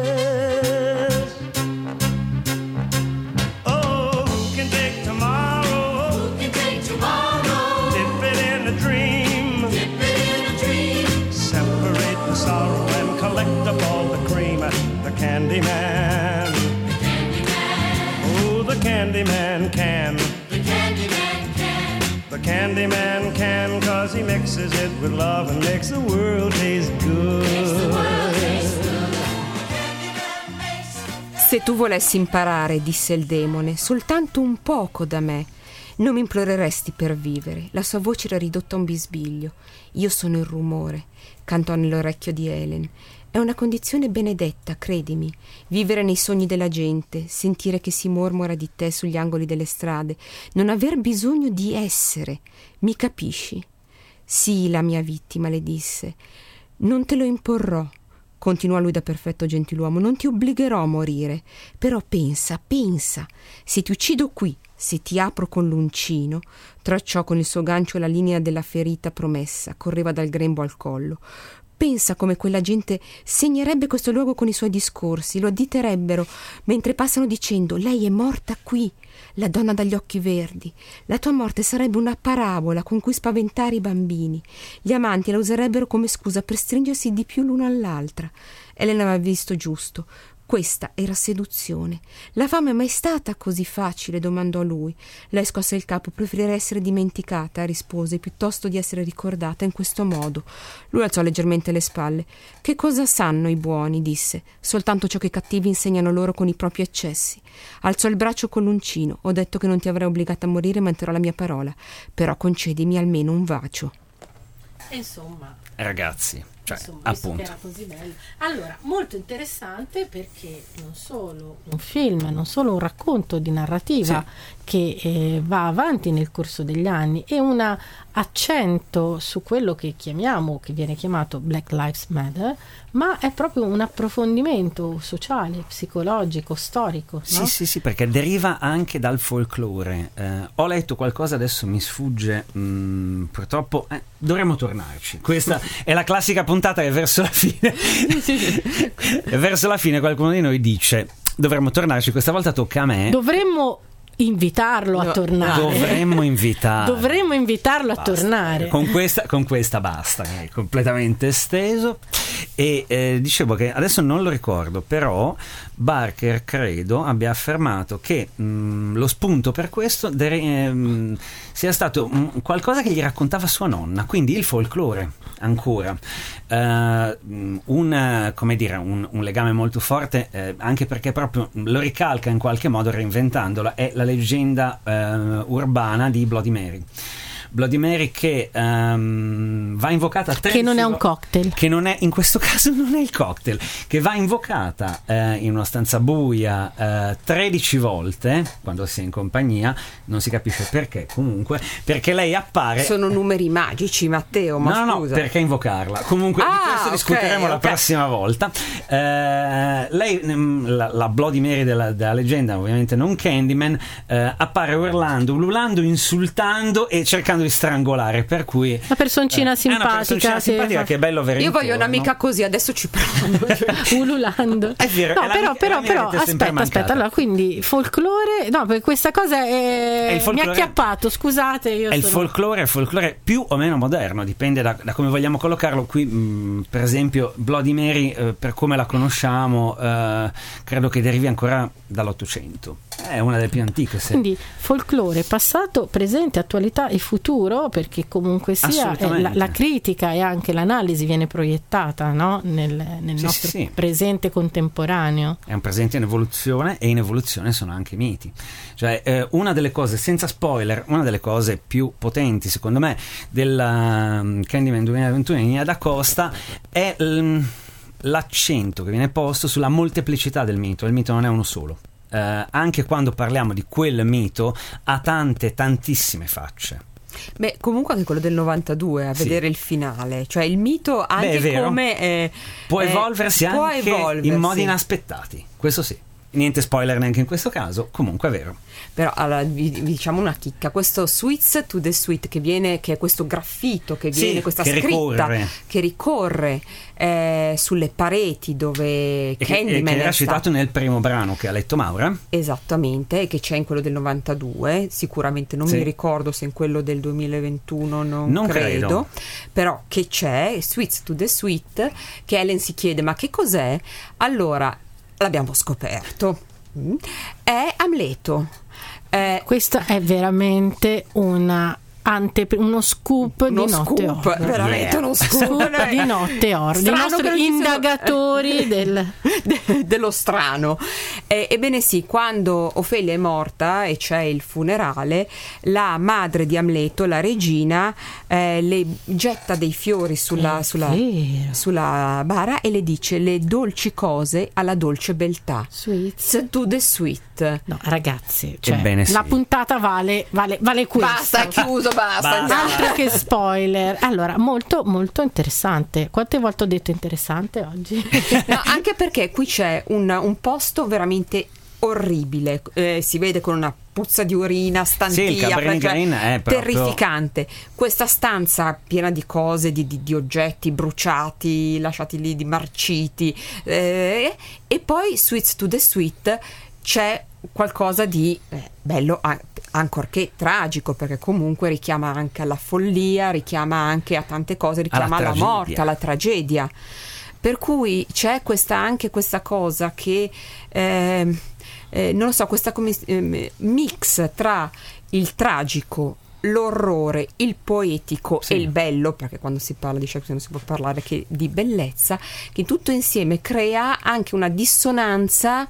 Oh, who can take tomorrow? Who can take tomorrow? Dip it in a dream. Dip it in a dream. Separate the sorrow and collect up all the cream. The candy man. The candy man. Oh, the candy man can. The candy man can. The candy man can, cause he mixes it with love and makes the world taste good. Makes the world taste good. The candy man makes. Se tu volessi imparare, disse il demone, soltanto un poco da me, non mi imploreresti per vivere. La sua voce era ridotta a un bisbiglio. Io sono il rumore, cantò nell'orecchio di Helen. È una condizione benedetta, credimi. Vivere nei sogni della gente, sentire che si mormora di te sugli angoli delle strade, non aver bisogno di essere. Mi capisci? Sì, la mia vittima, le disse. Non te lo imporrò, continuò lui da perfetto gentiluomo, non ti obbligherò a morire. Però pensa, pensa, se ti uccido qui, se ti apro con l'uncino, tracciò con il suo gancio la linea della ferita promessa, correva dal grembo al collo. Pensa come quella gente segnerebbe questo luogo con i suoi discorsi, lo additerebbero mentre passano dicendo: lei è morta qui, la donna dagli occhi verdi. La tua morte sarebbe una parabola con cui spaventare i bambini. Gli amanti la userebbero come scusa per stringersi di più l'uno all'altra. Elena aveva visto giusto. Questa era seduzione. La fame è mai stata così facile? Domandò lui. Lei scosse il capo. Preferirei essere dimenticata, rispose, piuttosto di essere ricordata in questo modo. Lui alzò leggermente le spalle. Che cosa sanno i buoni? Disse. Soltanto ciò che i cattivi insegnano loro con i propri eccessi. Alzò il braccio con l'uncino. Ho detto che non ti avrei obbligata a morire, manterrò la mia parola. Però concedimi almeno un bacio. Insomma, ragazzi, cioè, insomma, appunto, era così bello. Allora, molto interessante, perché non solo un film, non solo un racconto di narrativa, sì, che eh, va avanti nel corso degli anni, e un accento su quello che chiamiamo, che viene chiamato Black Lives Matter, ma è proprio un approfondimento sociale, psicologico, storico, no? Sì, sì, sì, perché deriva anche dal folklore. Eh, ho letto qualcosa, adesso mi sfugge, mh, purtroppo eh, dovremmo tornarci. Questa è la classica puntata che verso la fine verso la fine qualcuno di noi dice dovremmo tornarci, questa volta tocca a me. Dovremmo invitarlo no, a tornare. Dovremmo invitarlo. Dovremmo invitarlo basta. a tornare. Con questa, con questa basta, che è completamente esteso. E eh, dicevo che adesso non lo ricordo, però Barker credo abbia affermato che mh, lo spunto per questo de- eh, sia stato mh, qualcosa che gli raccontava sua nonna, quindi il folklore ancora. Uh, un, come dire, un, un legame molto forte, eh, anche perché proprio lo ricalca in qualche modo reinventandola, è la leggenda uh, urbana di Bloody Mary. Bloody Mary che um, va invocata che non è un cocktail, che non è, in questo caso non è il cocktail, che va invocata eh, in una stanza buia eh, tredici volte quando si è in compagnia, non si capisce perché, comunque perché lei appare. Sono numeri magici, Matteo, ma no, scusa. No, perché invocarla? Comunque ah, di questo discuteremo okay, la okay. prossima volta. Eh, lei, la, la Bloody Mary della, della leggenda, ovviamente non Candyman, eh, appare urlando, ululando, insultando e cercando cercando di strangolare, per cui una personcina eh, simpatica, è una personcina che simpatica fa... che è bello avere Io voglio intorno. un'amica così, adesso ci provo. ululando. È vero, no, è la però, mia- però, la mia però avete sempre aspetta, mancata. aspetta. Allora, quindi folklore, no, perché questa cosa è... È il folklore- mi ha acchiappato, scusate. Io È il sono... folklore, il folklore più o meno moderno, dipende da, da come vogliamo collocarlo. Qui, mh, per esempio, Bloody Mary, eh, per come la conosciamo, eh, credo che derivi ancora dall'Ottocento. È una delle più antiche. Se... Quindi folklore, passato, presente, attualità e futuro, perché comunque sia eh, Assolutamente. la, la critica e anche l'analisi viene proiettata, no? nel, nel Sì, nostro sì, sì. presente contemporaneo. È un presente in evoluzione, e in evoluzione sono anche i miti. Cioè, eh, una delle cose, senza spoiler, una delle cose più potenti, secondo me, della um, Candyman duemilaventuno in Nia da Costa è l- l'accento che viene posto sulla molteplicità del mito. Il mito non è uno solo. Eh, anche quando parliamo di quel mito, ha tante, tantissime facce. Beh, comunque anche quello del novantadue, a Sì. vedere il finale, cioè il mito anche Beh, è vero. come eh, Può eh, evolversi può anche evolversi. in modi inaspettati, questo sì. Niente spoiler neanche in questo caso, comunque è vero. Però allora vi, vi diciamo una chicca, questo Sweets to the Sweet che viene, che è questo graffito che Sì, viene, questa che scritta ricorre. che ricorre eh, sulle pareti dove E che, e Candyman che era è citato stato- nel primo brano che ha letto Maura. esattamente, e che c'è in quello del novantadue, sicuramente non Sì. mi ricordo se in quello del duemilaventuno non, Non credo, credo. però che c'è Sweets to the Sweet, che Ellen si chiede ma che cos'è? Allora l'abbiamo scoperto, Mm. è Amleto. Eh, Questo è veramente una ante, uno scoop uno di notte scoop, horror. veramente Yeah. uno scoop, Scoop di notte horror, dei Strano che nostri non ci siano- indagatori del... de- dello strano. Eh, ebbene sì, quando Ofelia è morta e c'è il funerale, la madre di Amleto, la regina, eh, le getta dei fiori sulla, È sulla, vero. sulla bara e le dice le dolci cose alla dolce beltà. Sweets. To the sweet. No, ragazzi, cioè, Ebbene sì. la puntata vale, vale, vale questo. Basta, è chiuso, basta. Basta. andiamo. Altro che spoiler. Allora, molto molto interessante. Quante volte ho detto interessante oggi? No, anche perché qui c'è un, un posto veramente orribile, eh, si vede con una puzza di urina, stantia, Sì, il Cabrini cioè, Green è proprio- terrificante. Questa stanza piena di cose, di, di- di oggetti bruciati, lasciati lì, di marciti, eh, e poi Sweets to the Sweet c'è qualcosa di eh, bello, an- ancorché tragico, perché comunque richiama anche alla follia, richiama anche a tante cose, richiama alla, tragedia. morte, alla tragedia. Per cui c'è questa, anche questa cosa che eh, eh, non lo so, questa come, eh, mix tra il tragico, l'orrore, il poetico Sì. e il bello, perché quando si parla di Shakespeare non si può parlare che di bellezza, che tutto insieme crea anche una dissonanza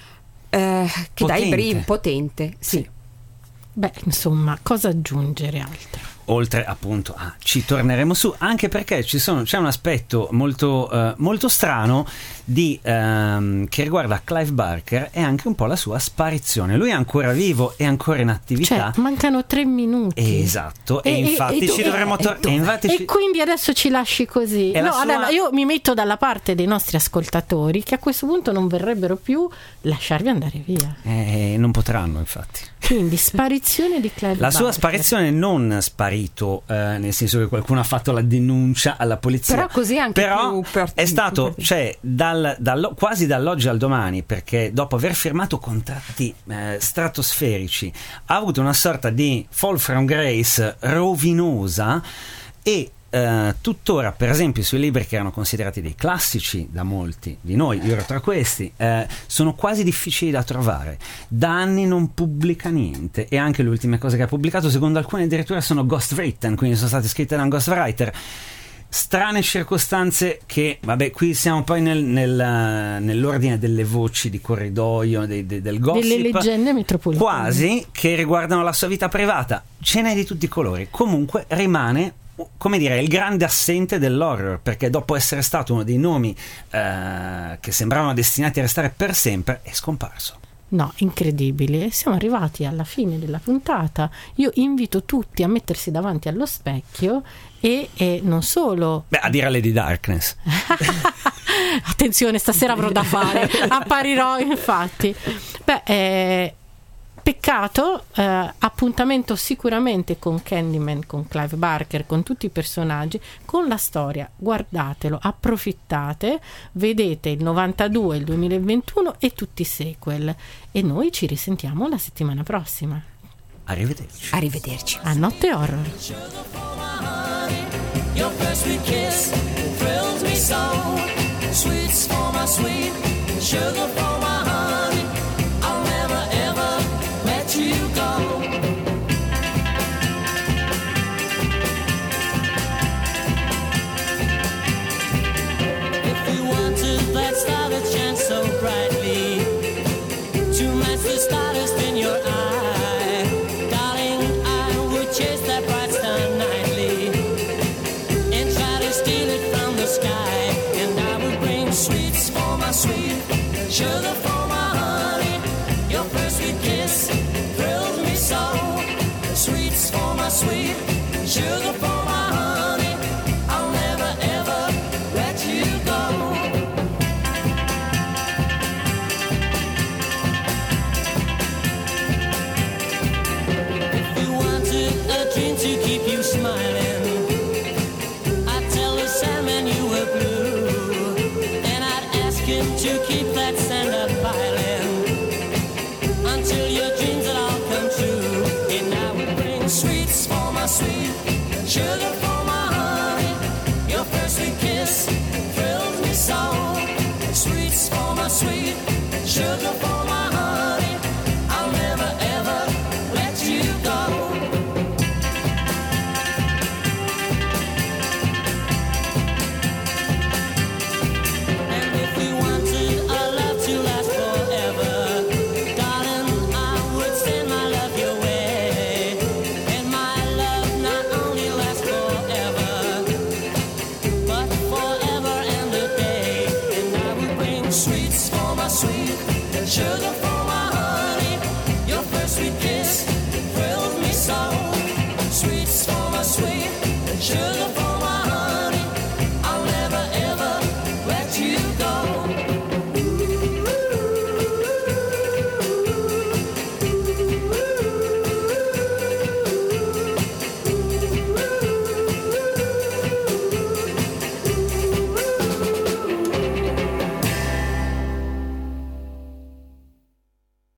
eh, che dà i Potente. brividi, potente, sì. Sì. Beh, insomma, cosa aggiungere altro? Oltre appunto a ci torneremo su, anche perché ci sono, c'è un aspetto molto, eh, molto strano di, ehm, che riguarda Clive Barker e anche un po' la sua sparizione. Lui è ancora vivo, è ancora in attività. Cioè, mancano tre minuti. Esatto, e, E- e- infatti e ci dove- dovremmo e tornare. dove? infatti E ci- quindi adesso ci lasci così. E la No, sua- allora, io mi metto dalla parte dei nostri ascoltatori che a questo punto non vorrebbero più lasciarvi andare via. eh, non potranno, infatti. Quindi sparizione di Clive La sua Barker. sparizione non sparito, eh, nel senso che qualcuno ha fatto la denuncia alla polizia. Però così anche Però più per- è stato, più- cioè, dal, dal- quasi dall'oggi al domani, perché dopo aver firmato contratti eh, stratosferici ha avuto una sorta di fall from grace rovinosa e eh, tuttora, per esempio, sui libri che erano considerati dei classici da molti di noi, io ero tra questi, eh, sono quasi difficili da trovare. Da anni non pubblica niente, e anche le ultime cose che ha pubblicato, secondo alcuni, addirittura sono ghostwritten, quindi sono state scritte da un ghostwriter. Strane circostanze che, vabbè, qui siamo poi nel, nel, nell'ordine delle voci di corridoio, dei- de- del gossip, Delle leggende metropolitane. quasi, che riguardano la sua vita privata. Ce n'è di tutti i colori. Comunque rimane, come dire, il grande assente dell'horror, perché dopo essere stato uno dei nomi eh, che sembravano destinati a restare per sempre, è scomparso. No, incredibile. Siamo arrivati alla fine della puntata. Io invito tutti a mettersi davanti allo specchio e, e non solo. Beh, a dire Lady Darkness. Attenzione, stasera avrò da fare. Apparirò, infatti. Beh, eh, peccato, eh, appuntamento sicuramente con Candyman, con Clive Barker, con tutti i personaggi, con la storia. Guardatelo, approfittate, vedete il novantadue, il duemilaventuno e tutti i sequel, e noi ci risentiamo la settimana prossima. Arrivederci. Arrivederci. A Notte Horror. Your first sweet kiss thrills me so. Sweets for my sweet, sugar for my honey. I'll never ever let you go. If you wanted that star that shines so brightly to match the stardust in your eye, darling, I would chase that bright star nightly and try to steal it from the sky. And I would bring sweets for my sweet, sugar for my honey. Your first sweet kiss thrills me so. Sweets for my sweet, sugar for my honey. I'll never ever let you go. If you wanted a dream to keep you smiling, I'd tell the Sandman you were blue, and I'd ask him to keep that sand up piling until your dreams would all come true. And I would bring sweets for my sweet, sugar